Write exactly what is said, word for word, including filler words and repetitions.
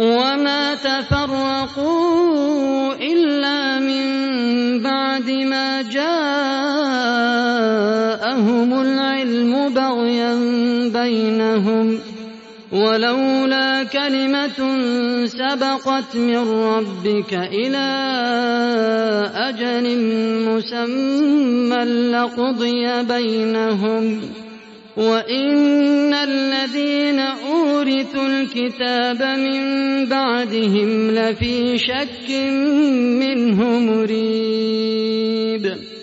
وما تفرقوا إلا من بعد ما جاءهم العلم بغيا بينهم ولولا كلمة سبقت من ربك إلى أجل مسمى لقضي بينهم وإن الذين أورثوا الكتاب من بعدهم لفي شك منه مريب.